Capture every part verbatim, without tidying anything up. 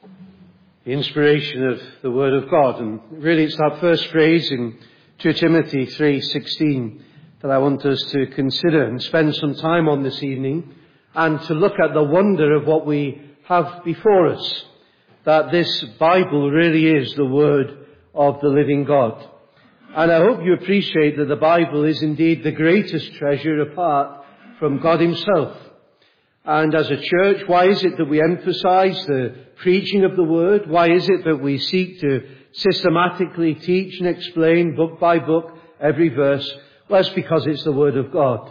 The inspiration of the Word of God. And really it's that first phrase in two Timothy three sixteen that I want us to consider and spend some time on this evening, and to look at the wonder of what we have before us, that this Bible really is the Word of the living God. And I hope you appreciate that the Bible is indeed the greatest treasure apart from God Himself. And as a church, why is it that we emphasize the preaching of the Word? Why is it that we seek to systematically teach and explain book by book every verse? Well, it's because it's the Word of God.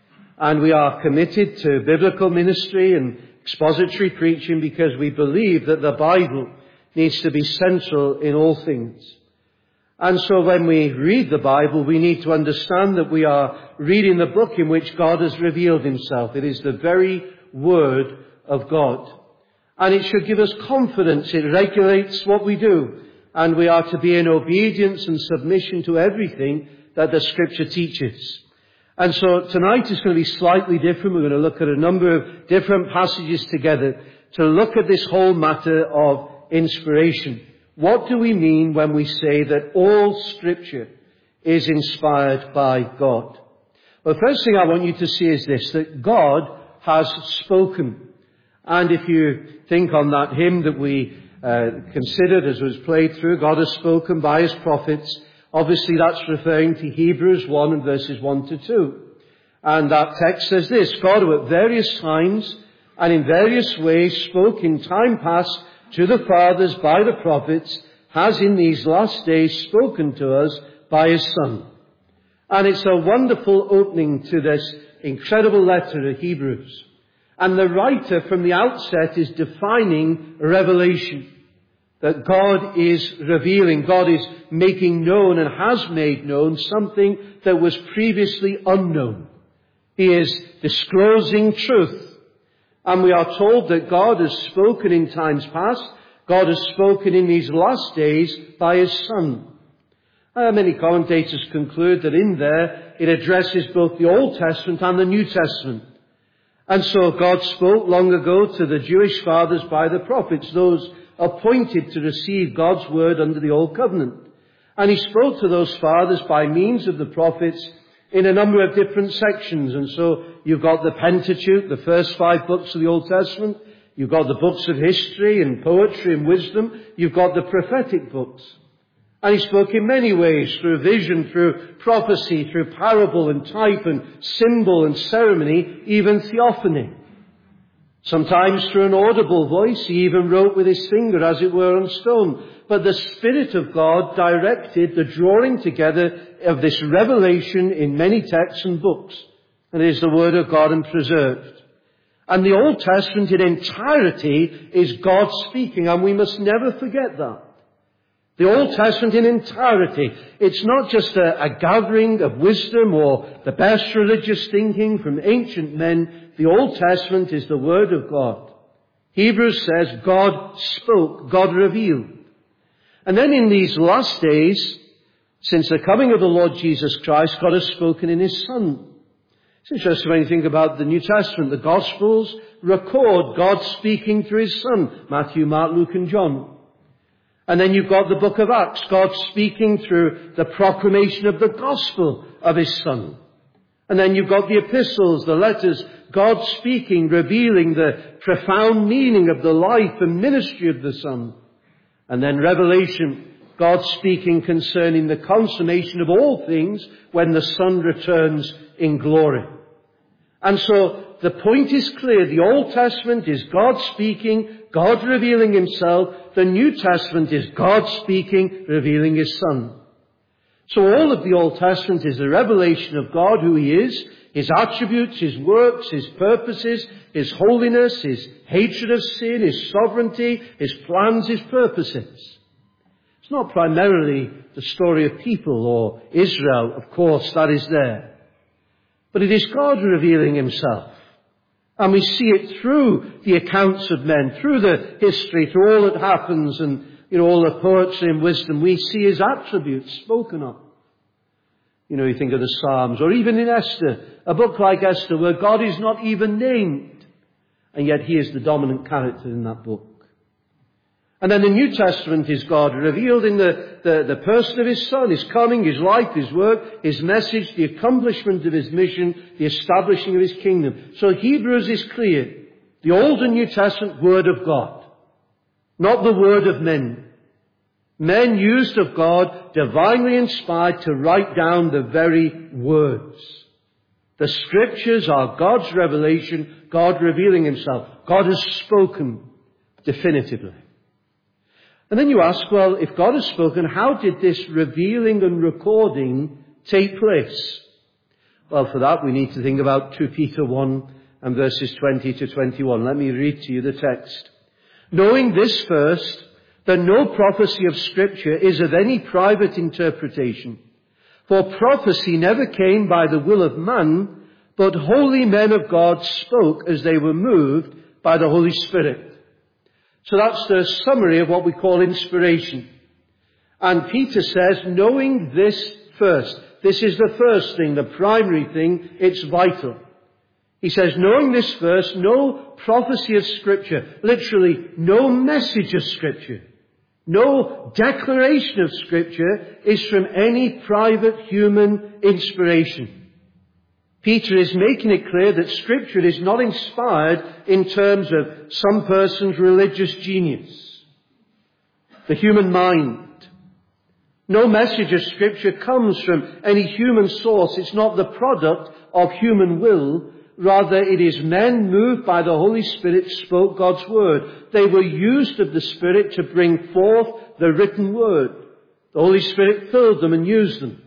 And we are committed to biblical ministry and expository preaching because we believe that the Bible needs to be central in all things. And so when we read the Bible, we need to understand that we are reading the book in which God has revealed Himself. It is the very Word of God. And it should give us confidence. It regulates what we do. And we are to be in obedience and submission to everything that the Scripture teaches. And so tonight is going to be slightly different. We're going to look at a number of different passages together to look at this whole matter of inspiration. What do we mean when we say that all Scripture is inspired by God? Well, the first thing I want you to see is this, that God has spoken. And if you think on that hymn that we uh, considered as was played through, God has spoken by His prophets, obviously that's referring to Hebrews one and verses one to two. And that text says this, God who at various times and in various ways spoke in time past to the fathers by the prophets, has in these last days spoken to us by His Son. And it's a wonderful opening to this incredible letter of Hebrews. And the writer from the outset is defining revelation. That God is revealing, God is making known and has made known something that was previously unknown. He is disclosing truth. And we are told that God has spoken in times past. God has spoken in these last days by His Son. Uh, many commentators conclude that in there it addresses both the Old Testament and the New Testament. And so God spoke long ago to the Jewish fathers by the prophets, those appointed to receive God's word under the Old Covenant. And He spoke to those fathers by means of the prophets in a number of different sections. And so you've got the Pentateuch, the first five books of the Old Testament. You've got the books of history and poetry and wisdom. You've got the prophetic books. And He spoke in many ways, through vision, through prophecy, through parable and type and symbol and ceremony, even theophany. Sometimes through an audible voice, He even wrote with His finger, as it were, on stone. But the Spirit of God directed the drawing together of this revelation in many texts and books. And it is the Word of God and preserved. And the Old Testament in entirety is God speaking, and we must never forget that. The Old Testament in entirety, it's not just a, a gathering of wisdom or the best religious thinking from ancient men. The Old Testament is the Word of God. Hebrews says God spoke, God revealed. And then in these last days, since the coming of the Lord Jesus Christ, God has spoken in His Son. It's interesting when you think about the New Testament. The Gospels record God speaking through His Son, Matthew, Mark, Luke and John. And then you've got the book of Acts, God speaking through the proclamation of the gospel of His Son. And then you've got the epistles, the letters, God speaking, revealing the profound meaning of the life and ministry of the Son. And then Revelation, God speaking concerning the consummation of all things when the Son returns in glory. And so the point is clear. The Old Testament is God speaking, God revealing Himself. The New Testament is God speaking, revealing His Son. So all of the Old Testament is a revelation of God, who He is, His attributes, His works, His purposes, His holiness, His hatred of sin, His sovereignty, His plans, His purposes. It's not primarily the story of people or Israel, of course, that is there. But it is God revealing Himself. And we see it through the accounts of men, through the history, through all that happens and, you know, all the poetry and wisdom. We see His attributes spoken of. You know, you think of the Psalms, or even in Esther, a book like Esther, where God is not even named. And yet He is the dominant character in that book. And then the New Testament is God revealed in the, the, the person of His Son, His coming, His life, His work, His message, the accomplishment of His mission, the establishing of His kingdom. So Hebrews is clear. The Old and New Testament, Word of God. Not the word of men. Men used of God, divinely inspired to write down the very words. The Scriptures are God's revelation, God revealing Himself. God has spoken definitively. And then you ask, well, if God has spoken, how did this revealing and recording take place? Well, for that we need to think about Second Peter one and verses twenty to twenty-one. Let me read to you the text. Knowing this first, that no prophecy of Scripture is of any private interpretation. For prophecy never came by the will of man, but holy men of God spoke as they were moved by the Holy Spirit. So that's the summary of what we call inspiration. And Peter says, knowing this first. This is the first thing, the primary thing. It's vital. He says, knowing this first, no prophecy of Scripture, literally no message of Scripture, no declaration of Scripture is from any private human inspiration. Peter is making it clear that Scripture is not inspired in terms of some person's religious genius, the human mind. No message of Scripture comes from any human source. It's not the product of human will. Rather, it is men moved by the Holy Spirit spoke God's word. They were used of the Spirit to bring forth the written word. The Holy Spirit filled them and used them.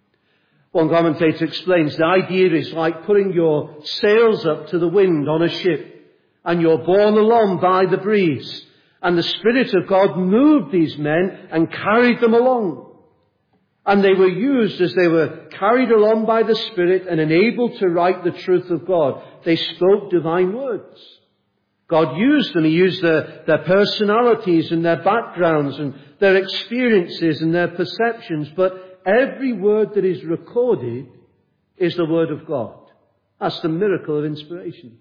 One commentator explains the idea is like putting your sails up to the wind on a ship, and you're borne along by the breeze. And the Spirit of God moved these men and carried them along. And they were used as they were carried along by the Spirit and enabled to write the truth of God. They spoke divine words. God used them. He used their, their personalities and their backgrounds and their experiences and their perceptions. But every word that is recorded is the Word of God. That's the miracle of inspiration.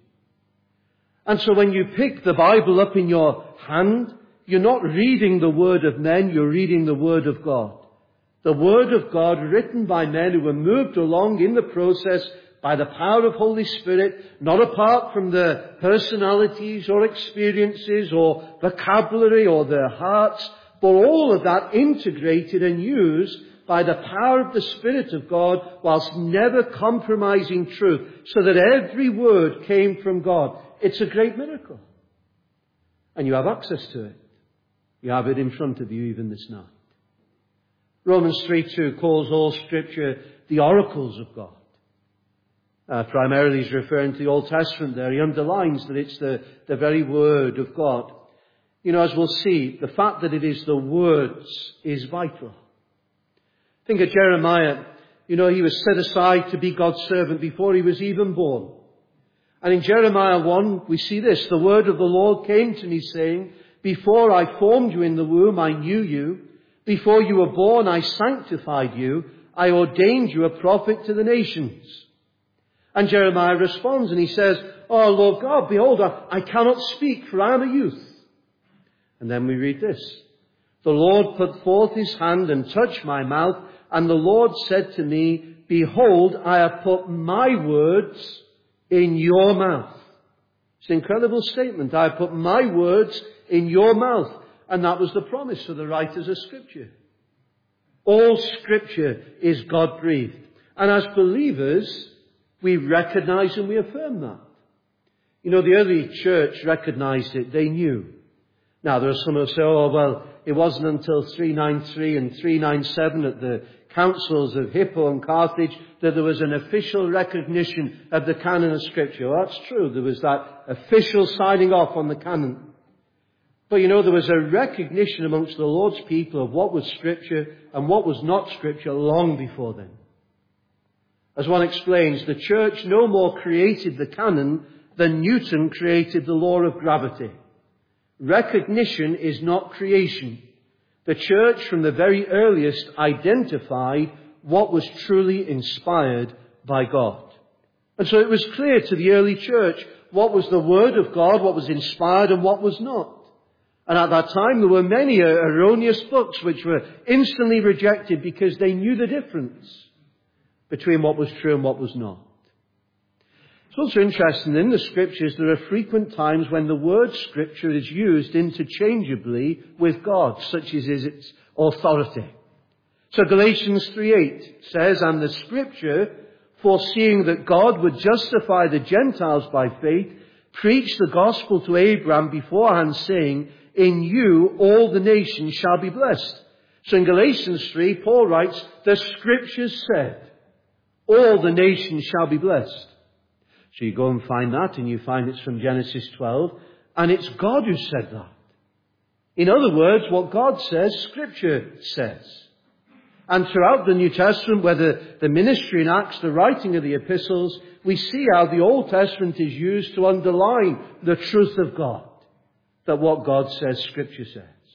And so when you pick the Bible up in your hand, you're not reading the word of men, you're reading the Word of God. The Word of God written by men who were moved along in the process by the power of Holy Spirit, not apart from their personalities or experiences or vocabulary or their hearts, but all of that integrated and used by the power of the Spirit of God, whilst never compromising truth, so that every word came from God. It's a great miracle. And you have access to it. You have it in front of you even this night. Romans three two calls all Scripture the oracles of God. Uh, primarily he's referring to the Old Testament there. He underlines that it's the, the very Word of God. You know, as we'll see, the fact that it is the words is vital. Think of Jeremiah. You know, he was set aside to be God's servant before he was even born. And in Jeremiah one, we see this. The word of the Lord came to me saying, before I formed you in the womb, I knew you. Before you were born, I sanctified you. I ordained you a prophet to the nations. And Jeremiah responds and he says, Oh, Lord God, behold, I, I cannot speak, for I am a youth. And then we read this. The Lord put forth his hand and touched my mouth, and the Lord said to me, behold, I have put my words in your mouth. It's an incredible statement. I have put my words in your mouth. And that was the promise for the writers of Scripture. All Scripture is God-breathed. And as believers, we recognize and we affirm that. You know, the early church recognized it. They knew. Now, there are some who say, oh, well, it wasn't until three ninety-three and three ninety-seven at the councils of Hippo and Carthage that there was an official recognition of the canon of Scripture. Well, that's true. There was that official signing off on the canon. But you know, there was a recognition amongst the Lord's people of what was Scripture and what was not Scripture long before then. As one explains, the church no more created the canon than Newton created the law of gravity. Recognition is not creation. The church from the very earliest identified what was truly inspired by God. And so it was clear to the early church what was the Word of God, what was inspired and what was not. And at that time there were many erroneous books which were instantly rejected because they knew the difference between what was true and what was not. It's also interesting, in the Scriptures there are frequent times when the word Scripture is used interchangeably with God, such as is its authority. So Galatians three eight says, "And the Scripture, foreseeing that God would justify the Gentiles by faith, preached the gospel to Abraham beforehand, saying, in you all the nations shall be blessed." So in Galatians three, Paul writes, the Scriptures said, all the nations shall be blessed. So you go and find that, and you find it's from Genesis twelve, and it's God who said that. In other words, what God says, Scripture says. And throughout the New Testament, whether the ministry in Acts, the writing of the epistles, we see how the Old Testament is used to underline the truth of God, that what God says, Scripture says.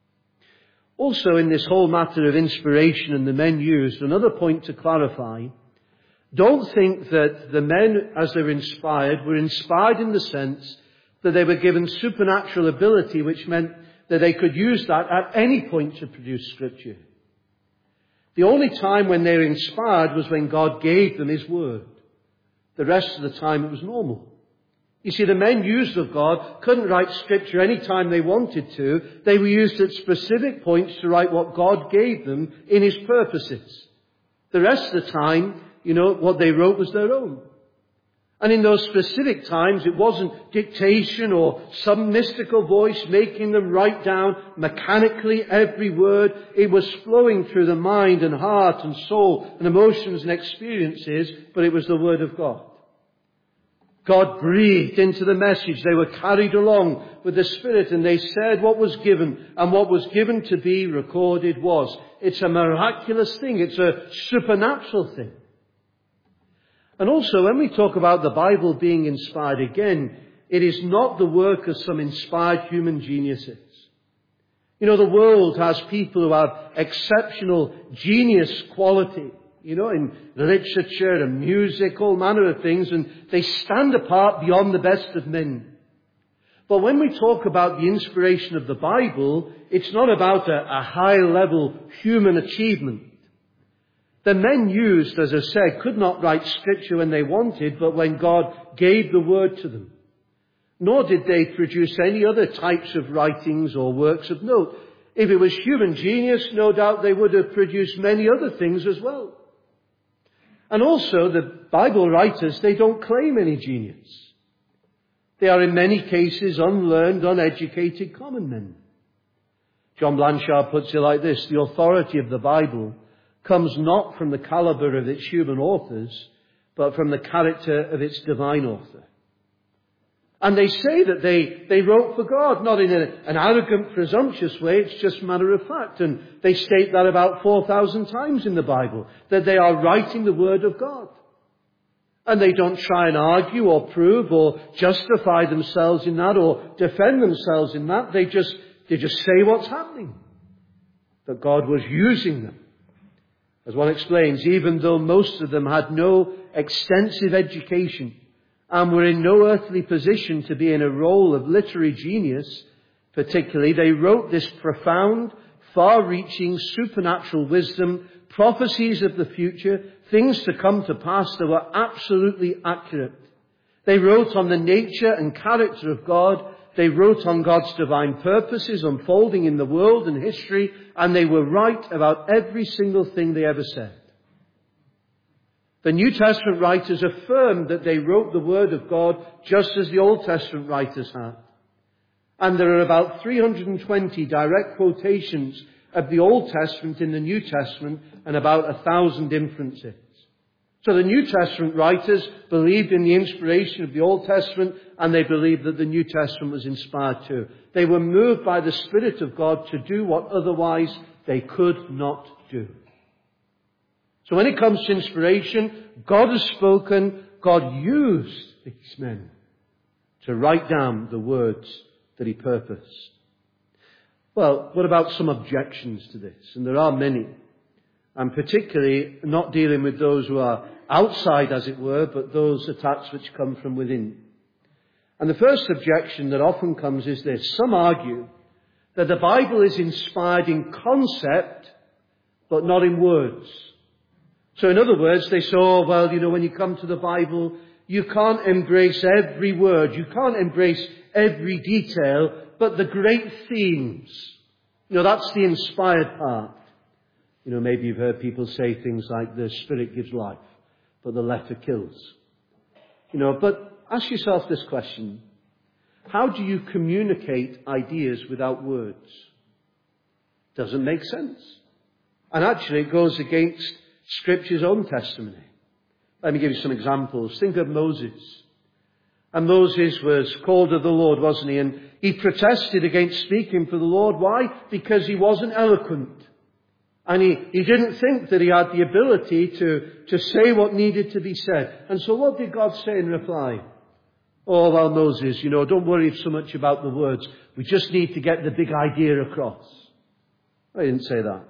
Also, in this whole matter of inspiration and the men used, another point to clarify: don't think that the men, as they were inspired, were inspired in the sense that they were given supernatural ability, which meant that they could use that at any point to produce Scripture. The only time when they were inspired was when God gave them His Word. The rest of the time it was normal. You see, the men used of God couldn't write Scripture any time they wanted to. They were used at specific points to write what God gave them in His purposes. The rest of the time, you know, what they wrote was their own. And in those specific times, it wasn't dictation or some mystical voice making them write down mechanically every word. It was flowing through the mind and heart and soul and emotions and experiences, but it was the Word of God. God breathed into the message. They were carried along with the Spirit, and they said what was given, and what was given to be recorded was. It's a miraculous thing. It's a supernatural thing. And also, when we talk about the Bible being inspired, again, it is not the work of some inspired human geniuses. You know, the world has people who have exceptional genius quality, you know, in literature and music, all manner of things, and they stand apart beyond the best of men. But when we talk about the inspiration of the Bible, it's not about a, a high-level human achievement. The men used, as I said, could not write Scripture when they wanted, but when God gave the Word to them. Nor did they produce any other types of writings or works of note. If it was human genius, no doubt they would have produced many other things as well. And also, the Bible writers, they don't claim any genius. They are in many cases unlearned, uneducated common men. John Blanchard puts it like this: the authority of the Bible comes not from the caliber of its human authors, but from the character of its divine author. And they say that they, they wrote for God, not in a, an arrogant, presumptuous way. It's just matter of fact. And they state that about four thousand times in the Bible, that they are writing the Word of God. And they don't try and argue or prove or justify themselves in that or defend themselves in that. They just, they just say what's happening. That God was using them. As one explains, even though most of them had no extensive education and were in no earthly position to be in a role of literary genius, particularly, they wrote this profound, far-reaching, supernatural wisdom, prophecies of the future, things to come to pass that were absolutely accurate. They wrote on the nature and character of God. They wrote on God's divine purposes unfolding in the world and history, and they were right about every single thing they ever said. The New Testament writers affirmed that they wrote the Word of God just as the Old Testament writers had. And there are about three hundred twenty direct quotations of the Old Testament in the New Testament and about a thousand inferences. So the New Testament writers believed in the inspiration of the Old Testament, and they believed that the New Testament was inspired too. They were moved by the Spirit of God to do what otherwise they could not do. So when it comes to inspiration, God has spoken, God used these men to write down the words that He purposed. Well, what about some objections to this? And there are many. And particularly not dealing with those who are outside, as it were, but those attacks which come from within. And the first objection that often comes is this: some argue that the Bible is inspired in concept, but not in words. So in other words, they say, oh, well, you know, when you come to the Bible, you can't embrace every word, you can't embrace every detail, but the great themes. You know, that's the inspired part. You know, maybe you've heard people say things like the Spirit gives life, but the letter kills. You know, but ask yourself this question. How do you communicate ideas without words? Doesn't make sense. And actually it goes against Scripture's own testimony. Let me give you some examples. Think of Moses. And Moses was called of the Lord, wasn't he? And he protested against speaking for the Lord. Why? Because he wasn't eloquent. And he, he didn't think that he had the ability to, to say what needed to be said. And so what did God say in reply? Oh, well, Moses, you know, don't worry so much about the words. We just need to get the big idea across. I didn't say that.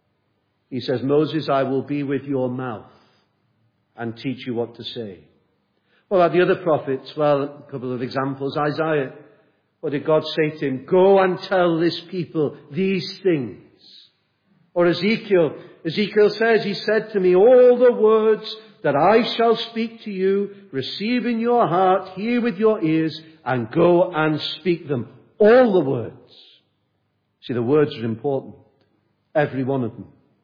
He says, Moses, I will be with your mouth and teach you what to say. Well, about the other prophets, well, a couple of examples. Isaiah, what did God say to him? Go and tell this people these things. Or Ezekiel, Ezekiel says, he said to me, all the words that I shall speak to you, receive in your heart, hear with your ears, and go and speak them. All the words. See, the words are important. Every one of them.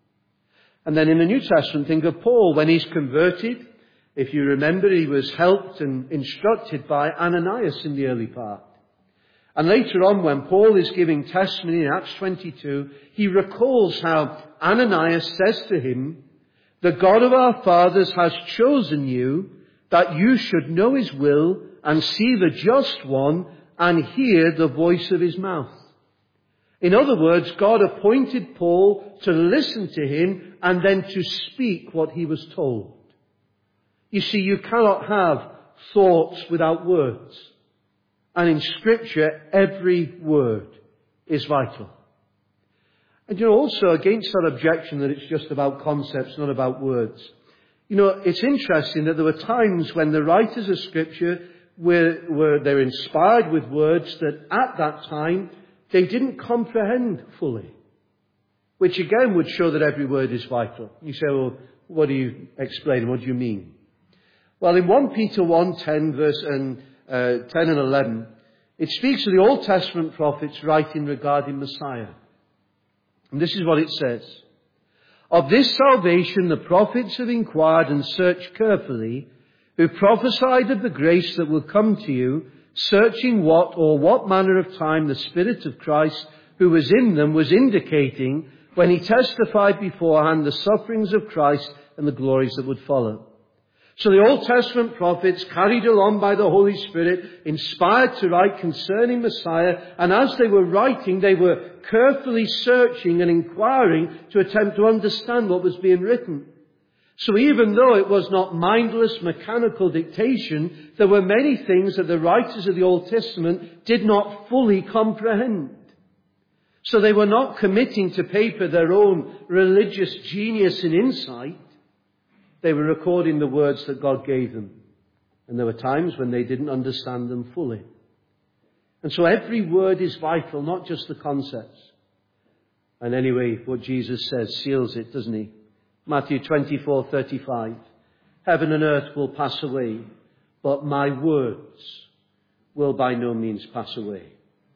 And then in the New Testament, think of Paul. When he's converted, if you remember, he was helped and instructed by Ananias in the early part. And later on, when Paul is giving testimony in Acts twenty-two, he recalls how Ananias says to him, the God of our fathers has chosen you that you should know his will and see the just one and hear the voice of his mouth. In other words, God appointed Paul to listen to him and then to speak what he was told. You see, you cannot have thoughts without words. And in Scripture, every word is vital. And you know, also against that objection that it's just about concepts, not about words. You know, it's interesting that there were times when the writers of Scripture were, were they're inspired with words that at that time they didn't comprehend fully. Which again would show that every word is vital. You say, well, what do you explain? What do you mean? Well, in First Peter one, ten, verse and uh, ten and eleven, it speaks of the Old Testament prophets writing regarding Messiah. And this is what it says. Of this salvation the prophets have inquired and searched carefully, who prophesied of the grace that will come to you, searching what or what manner of time the Spirit of Christ who was in them was indicating when he testified beforehand the sufferings of Christ and the glories that would follow. So the Old Testament prophets, carried along by the Holy Spirit, inspired to write concerning Messiah, and as they were writing, they were carefully searching and inquiring to attempt to understand what was being written. So even though it was not mindless, mechanical dictation, there were many things that the writers of the Old Testament did not fully comprehend. So they were not committing to paper their own religious genius and insight. They were recording the words that God gave them. And there were times when they didn't understand them fully. And so every word is vital, not just the concepts. And anyway, what Jesus says seals it, doesn't he? Matthew twenty-four thirty-five. Heaven and earth will pass away, but my words will by no means pass away.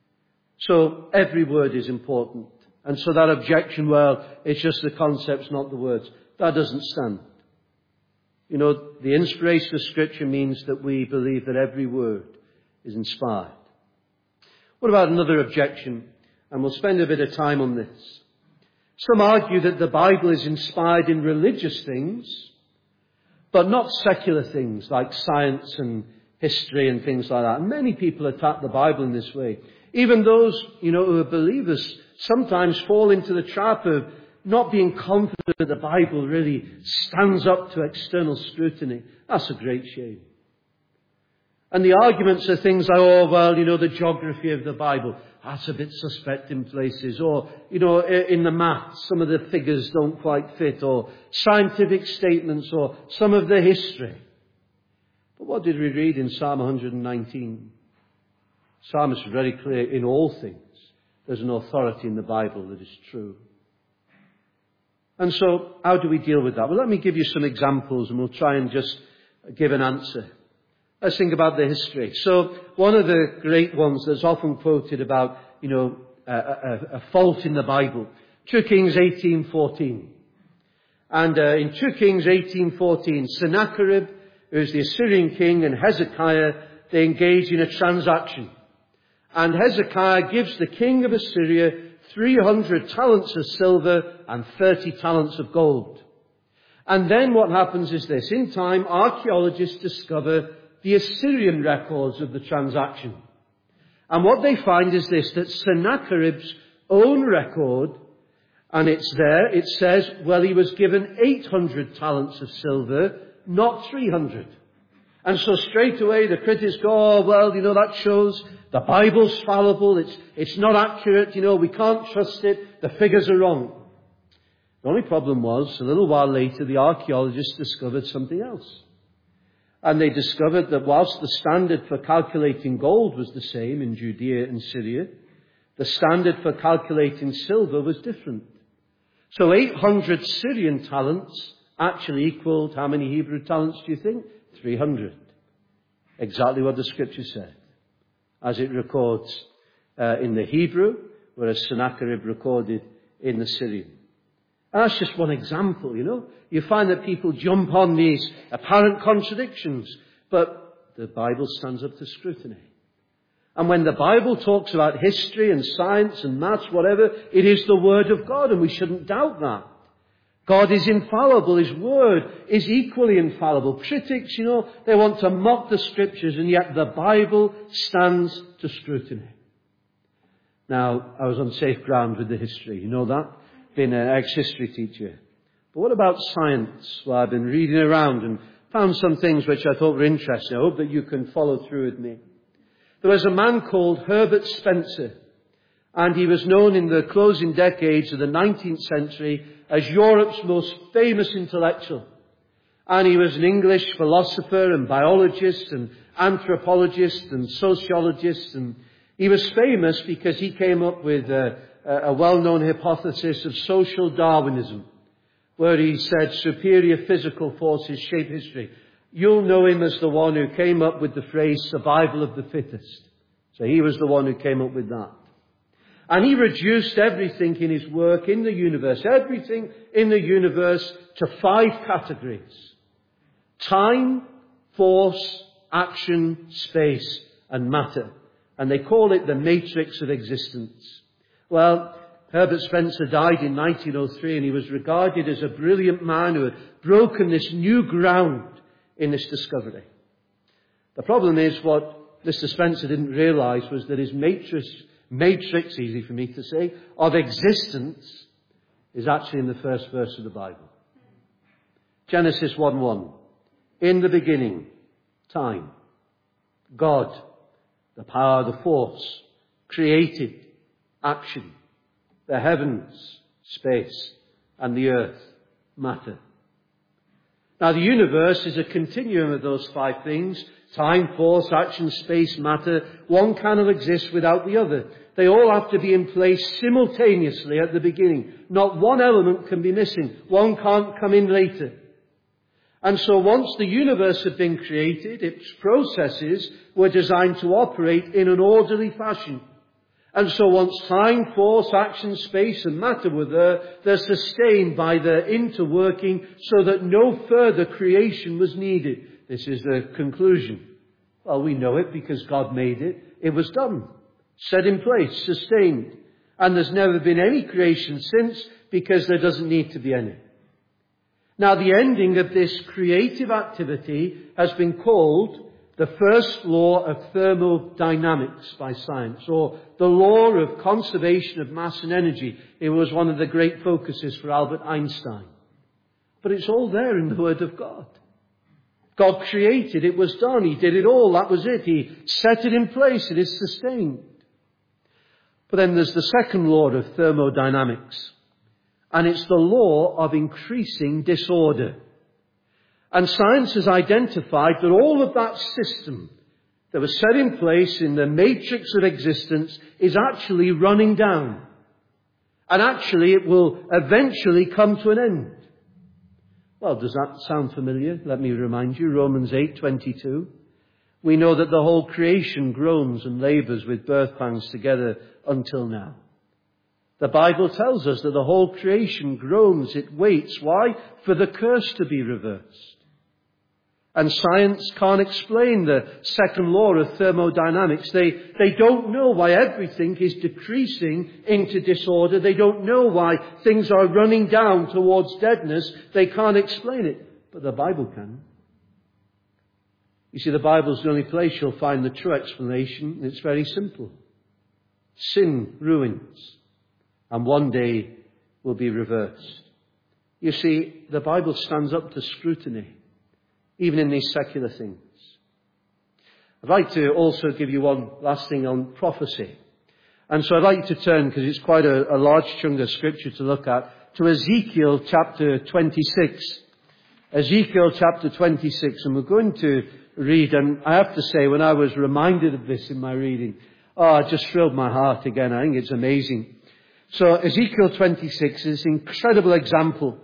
So every word is important. And so that objection, well, it's just the concepts, not the words, that doesn't stand. You know, the inspiration of Scripture means that we believe that every word is inspired. What about another objection? And we'll spend a bit of time on this. Some argue that the Bible is inspired in religious things, but not secular things like science and history and things like that. And many people attack the Bible in this way. Even those, you know, who are believers sometimes fall into the trap of not being confident that the Bible really stands up to external scrutiny. That's a great shame. And the arguments are things like, oh, well, you know, the geography of the Bible, that's a bit suspect in places. Or, you know, in the maths, some of the figures don't quite fit. Or scientific statements, or some of the history. But what did we read in Psalm one nineteen? Psalmist is very clear, in all things, there's an authority in the Bible that is true. And so, how do we deal with that? Well, let me give you some examples and we'll try and just give an answer. Let's think about the history. So, one of the great ones that's often quoted about, you know, a, a, a fault in the Bible. Second Kings eighteen fourteen. And uh, in Second Kings eighteen fourteen, Sennacherib, who is the Assyrian king, and Hezekiah, they engage in a transaction. And Hezekiah gives the king of Assyria three hundred talents of silver and thirty talents of gold. And then what happens is this. In time, archaeologists discover the Assyrian records of the transaction. And what they find is this, that Sennacherib's own record, and it's there, it says, well, he was given eight hundred talents of silver, not three hundred. And so straight away the critics go, oh, well, you know, that shows the Bible's fallible, it's, it's not accurate, you know, we can't trust it, the figures are wrong. The only problem was, a little while later, the archaeologists discovered something else. And they discovered that whilst the standard for calculating gold was the same in Judea and Syria, the standard for calculating silver was different. So eight hundred Syrian talents actually equaled how many Hebrew talents do you think? three hundred. Exactly what the scripture said, as it records uh, in the Hebrew, whereas Sennacherib recorded in the Syrian. And that's just one example, you know. You find that people jump on these apparent contradictions, but the Bible stands up to scrutiny. And when the Bible talks about history and science and maths, whatever, it is the Word of God, and we shouldn't doubt that. God is infallible. His Word is equally infallible. Critics, you know, they want to mock the Scriptures, and yet the Bible stands to scrutiny. Now, I was on safe ground with the history. You know that? Been an ex-history teacher. But what about science? Well, I've been reading around and found some things which I thought were interesting. I hope that you can follow through with me. There was a man called Herbert Spencer, and he was known in the closing decades of the nineteenth century as Europe's most famous intellectual. And he was an English philosopher and biologist and anthropologist and sociologist, and he was famous because he came up with a, a well-known hypothesis of social Darwinism, where he said superior physical forces shape history. You'll know him as the one who came up with the phrase survival of the fittest. So he was the one who came up with that. And he reduced everything in his work in the universe, everything in the universe, to five categories: time, force, action, space, and matter. And they call it the matrix of existence. Well, Herbert Spencer died in nineteen oh three, and he was regarded as a brilliant man who had broken this new ground in this discovery. The problem is, what Mister Spencer didn't realize was that his matrix, matrix, easy for me to say, of existence is actually in the first verse of the Bible. Genesis one one. In the beginning, time, God, the power, the force, created, action, the heavens, space, and the earth, matter. Now, the universe is a continuum of those five things: time, force, action, space, matter. One cannot exist without the other. They all have to be in place simultaneously at the beginning. Not one element can be missing. One can't come in later. And so once the universe had been created, its processes were designed to operate in an orderly fashion. And so once time, force, action, space and matter were there, they're sustained by their interworking so that no further creation was needed. This is the conclusion. Well, we know it because God made it. It was done, set in place, sustained. And there's never been any creation since, because there doesn't need to be any. Now, the ending of this creative activity has been called the first law of thermodynamics by science, or the law of conservation of mass and energy. It was one of the great focuses for Albert Einstein. But it's all there in the Word of God. God created, it was done, He did it all, that was it. He set it in place, it is sustained. But then there's the second law of thermodynamics, and it's the law of increasing disorder. And science has identified that all of that system that was set in place in the matrix of existence is actually running down. And actually it will eventually come to an end. Well, does that sound familiar? Let me remind you, Romans eight twenty-two. We know that the whole creation groans and labours with birth pangs together until now. The Bible tells us that the whole creation groans, it waits. Why? For the curse to be reversed. And science can't explain the second law of thermodynamics. They, they don't know why everything is decreasing into disorder. They don't know why things are running down towards deadness. They can't explain it. But the Bible can. You see, the Bible's the only place you'll find the true explanation. It's very simple. Sin ruins, and one day will be reversed. You see, the Bible stands up to scrutiny, even in these secular things. I'd like to also give you one last thing on prophecy. And so I'd like you to turn, because it's quite a, a large chunk of scripture to look at, to Ezekiel chapter twenty-six. Ezekiel chapter twenty-six, and we're going to read, and I have to say, when I was reminded of this in my reading, oh, it just thrilled my heart again. I think it's amazing. So Ezekiel twenty-six is an incredible example.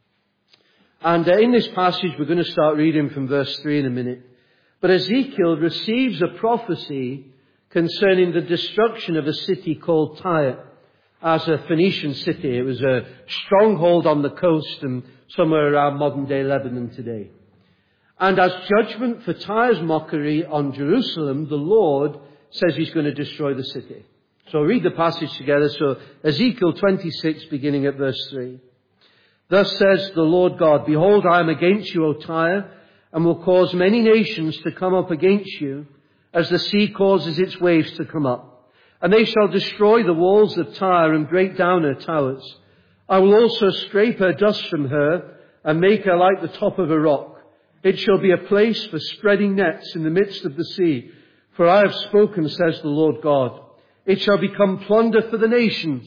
And uh, in this passage, we're going to start reading from verse three in a minute. But Ezekiel receives a prophecy concerning the destruction of a city called Tyre, as a Phoenician city. It was a stronghold on the coast and somewhere around modern-day Lebanon today. And as judgment for Tyre's mockery on Jerusalem, the Lord says he's going to destroy the city. So read the passage together. So Ezekiel twenty-six, beginning at verse three. Thus says the Lord God, behold, I am against you, O Tyre, and will cause many nations to come up against you, as the sea causes its waves to come up. And they shall destroy the walls of Tyre and break down her towers. I will also scrape her dust from her and make her like the top of a rock. It shall be a place for spreading nets in the midst of the sea. For I have spoken, says the Lord God. It shall become plunder for the nations.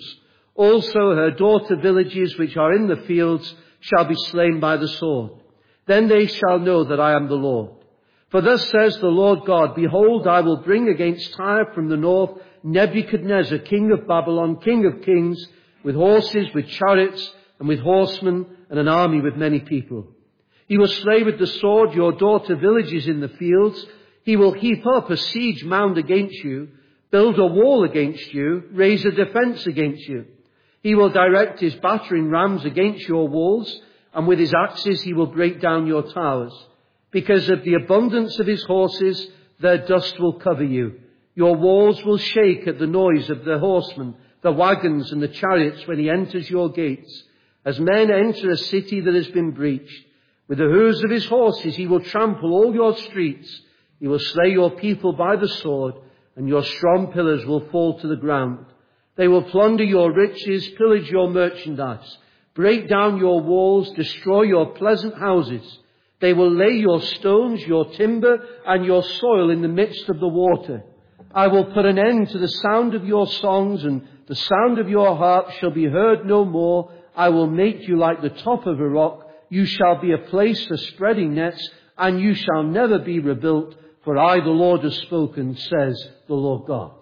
Also her daughter villages which are in the fields shall be slain by the sword. Then they shall know that I am the Lord. For thus says the Lord God, behold, I will bring against Tyre from the north Nebuchadnezzar, king of Babylon, king of kings, with horses, with chariots, and with horsemen, and an army with many people. He will slay with the sword your daughter villages in the fields. He will heap up a siege mound against you, build a wall against you, raise a defense against you. He will direct his battering rams against your walls, and with his axes he will break down your towers. Because of the abundance of his horses, their dust will cover you. Your walls will shake at the noise of the horsemen, the wagons and the chariots when he enters your gates. As men enter a city that has been breached, with the hoofs of his horses he will trample all your streets. He will slay your people by the sword, and your strong pillars will fall to the ground. They will plunder your riches, pillage your merchandise, break down your walls, destroy your pleasant houses. They will lay your stones, your timber, and your soil in the midst of the water. I will put an end to the sound of your songs, and the sound of your harp shall be heard no more. I will make you like the top of a rock. You shall be a place for spreading nets, and you shall never be rebuilt. For I, the Lord, have spoken, says the Lord God.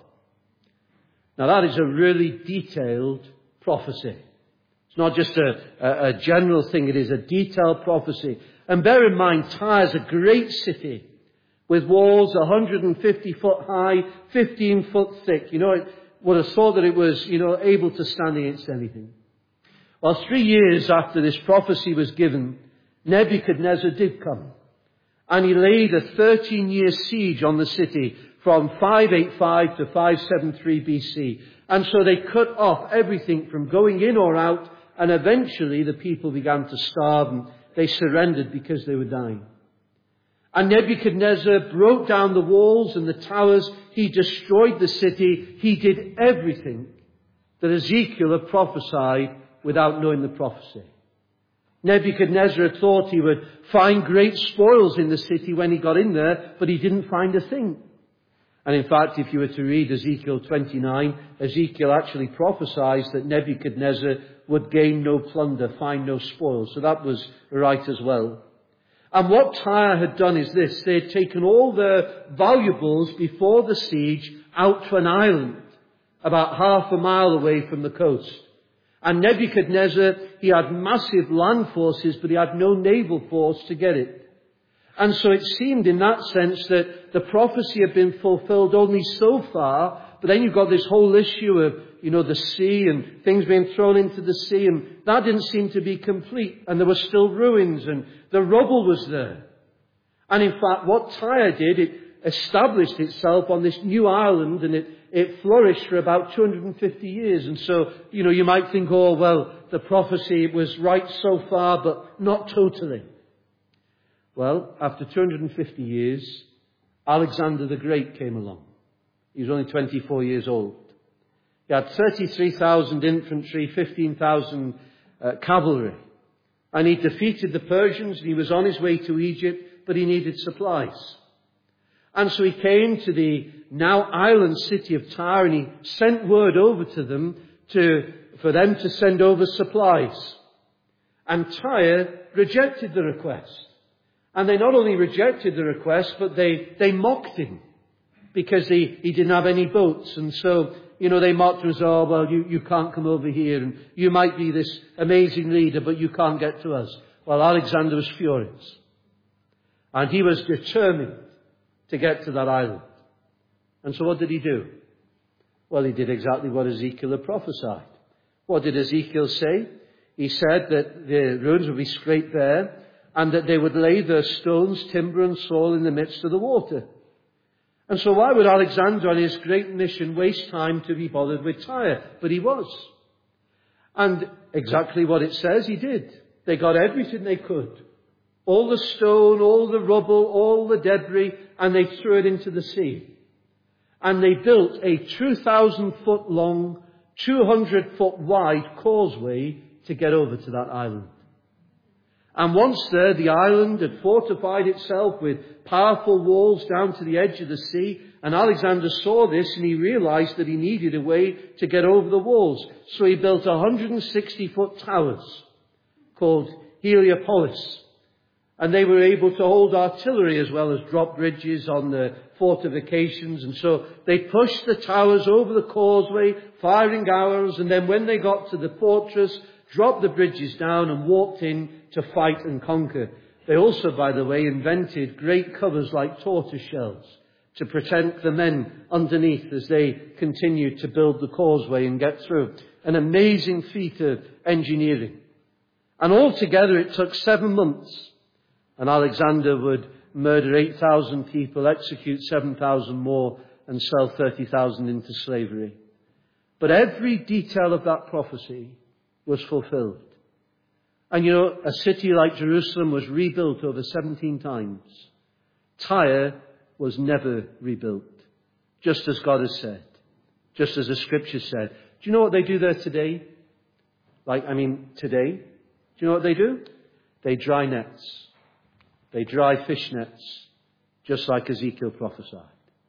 Now that is a really detailed prophecy. It's not just a, a, a general thing, it is a detailed prophecy. And bear in mind, Tyre is a great city with walls one hundred fifty foot high, fifteen foot thick. You know, it would have thought that it was, you know, able to stand against anything. Well, three years after this prophecy was given, Nebuchadnezzar did come. And he laid a thirteen-year siege on the city from five eighty-five to five seventy-three B C. And so they cut off everything from going in or out, and eventually the people began to starve and they surrendered because they were dying. And Nebuchadnezzar broke down the walls and the towers. He destroyed the city. He did everything that Ezekiel had prophesied without knowing the prophecy. Nebuchadnezzar had thought he would find great spoils in the city when he got in there, but he didn't find a thing. And in fact, if you were to read Ezekiel twenty-nine, Ezekiel actually prophesies that Nebuchadnezzar would gain no plunder, find no spoils. So that was right as well. And what Tyre had done is this. They had taken all their valuables before the siege out to an island about half a mile away from the coast. And Nebuchadnezzar, he had massive land forces, but he had no naval force to get it. And so it seemed in that sense that the prophecy had been fulfilled only so far, but then you've got this whole issue of, you know, the sea and things being thrown into the sea, and that didn't seem to be complete. And there were still ruins, and the rubble was there. And in fact, what Tyre did, it established itself on this new island, and it, it flourished for about two hundred fifty years. And so, you know, you might think, oh, well, the prophecy was right so far, but not totally. Well, after two hundred fifty years, Alexander the Great came along. He was only twenty-four years old. He had thirty-three thousand infantry, fifteen thousand uh, cavalry. And he defeated the Persians, and he was on his way to Egypt, but he needed supplies. And so he came to the now island city of Tyre, and he sent word over to them to, for them to send over supplies. And Tyre rejected the request. And they not only rejected the request, but they, they mocked him because he, he didn't have any boats. And so, you know, they mocked him as, oh, well, you, you can't come over here, and you might be this amazing leader, but you can't get to us. Well, Alexander was furious. And he was determined to get to that island. And so what did he do? Well, he did exactly what Ezekiel had prophesied. What did Ezekiel say? He said that the ruins would be scraped bare, and that they would lay their stones, timber and soil in the midst of the water. And so why would Alexander on his great mission waste time to be bothered with Tyre? But he was. And exactly what it says he did. They got everything they could. All the stone, all the rubble, all the debris, and they threw it into the sea. And they built a two thousand foot long, two hundred foot wide causeway to get over to that island. And once there, the island had fortified itself with powerful walls down to the edge of the sea. And Alexander saw this, and he realized that he needed a way to get over the walls. So he built one hundred sixty foot towers called Heliopolis. And they were able to hold artillery as well as drop bridges on the fortifications. And so they pushed the towers over the causeway, firing arrows. And then when they got to the fortress, dropped the bridges down and walked in to fight and conquer. They also, by the way, invented great covers like tortoise shells to protect the men underneath as they continued to build the causeway and get through. An amazing feat of engineering. And altogether it took seven months. And Alexander would murder eight thousand people, execute seven thousand more, and sell thirty thousand into slavery. But every detail of that prophecy was fulfilled. And you know, a city like Jerusalem was rebuilt over seventeen times. Tyre was never rebuilt. Just as God has said. Just as the scripture said. Do you know what they do there today? Like, I mean, today? Do you know what they do? They dry nets. They dry fish nets. Just like Ezekiel prophesied.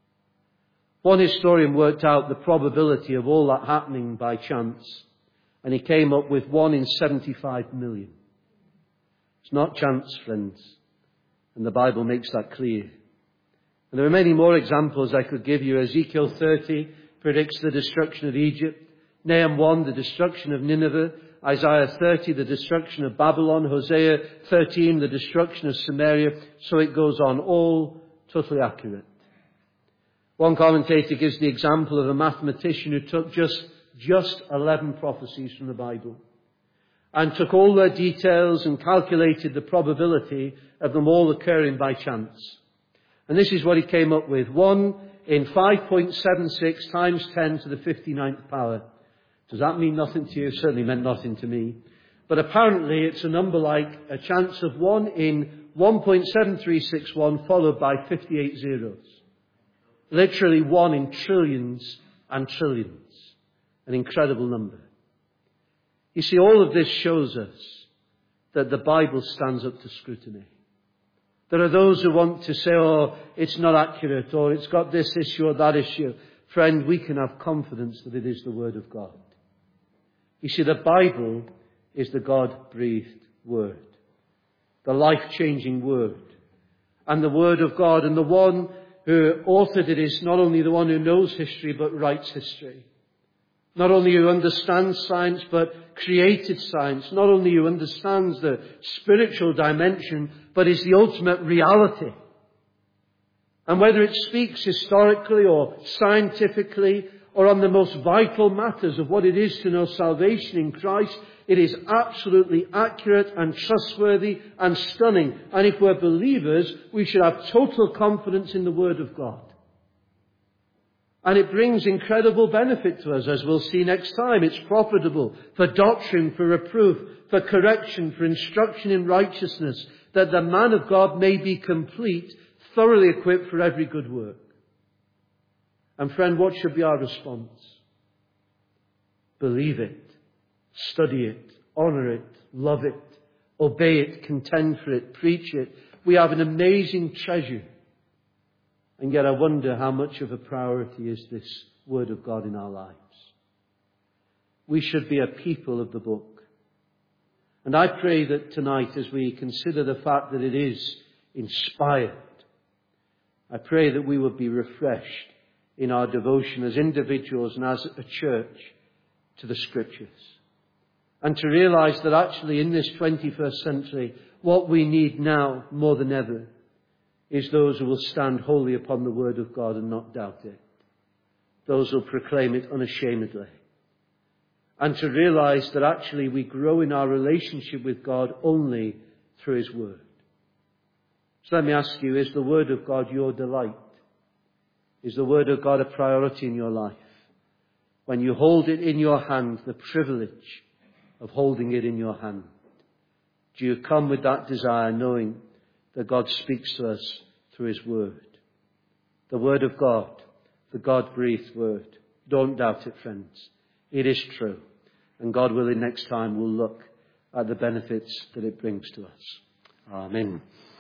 One historian worked out the probability of all that happening by chance. And he came up with one in seventy-five million. It's not chance, friends. And the Bible makes that clear. And there are many more examples I could give you. Ezekiel thirty predicts the destruction of Egypt. Nahum one, the destruction of Nineveh. Isaiah thirty, the destruction of Babylon. Hosea thirteen, the destruction of Samaria. So it goes on. All totally accurate. One commentator gives the example of a mathematician who took just Just eleven prophecies from the Bible and took all their details and calculated the probability of them all occurring by chance. And this is what he came up with. One in five point seven six times ten to the fifty-ninth power. Does that mean nothing to you? It certainly meant nothing to me. But apparently it's a number like a chance of one in one point seven three six one followed by fifty-eight zeros. Literally one in trillions and trillions. An incredible number. You see, all of this shows us that the Bible stands up to scrutiny. There are those who want to say, oh, it's not accurate, or it's got this issue or that issue. Friend, we can have confidence that it is the Word of God. You see, the Bible is the God-breathed Word. the life-changing Word. And the Word of God, and the one who authored it is not only the one who knows history but writes history. Not only who understands science but created science. Not only who understands the spiritual dimension but is the ultimate reality. And whether it speaks historically or scientifically or on the most vital matters of what it is to know salvation in Christ, it is absolutely accurate and trustworthy and stunning. And if we're believers, we should have total confidence in the Word of God. And it brings incredible benefit to us, as we'll see next time. It's profitable for doctrine, for reproof, for correction, for instruction in righteousness, that the man of God may be complete, thoroughly equipped for every good work. And friend, what should be our response? Believe it, study it, honour it, love it, obey it, contend for it, preach it. We have an amazing treasure. And yet I wonder how much of a priority is this Word of God in our lives. We should be a people of the book. And I pray that tonight, as we consider the fact that it is inspired, I pray that we would be refreshed in our devotion as individuals and as a church to the Scriptures. And to realize that actually in this twenty-first century, what we need now more than ever is those who will stand wholly upon the Word of God and not doubt it. Those who will proclaim it unashamedly. And to realize that actually we grow in our relationship with God only through His Word. So let me ask you, is the Word of God your delight? Is the Word of God a priority in your life? When you hold it in your hand, the privilege of holding it in your hand. Do you come with that desire, knowing that God speaks to us through His Word? The Word of God, the God-breathed Word. Don't doubt it, friends. It is true. And God willing, next time we'll look at the benefits that it brings to us. Amen.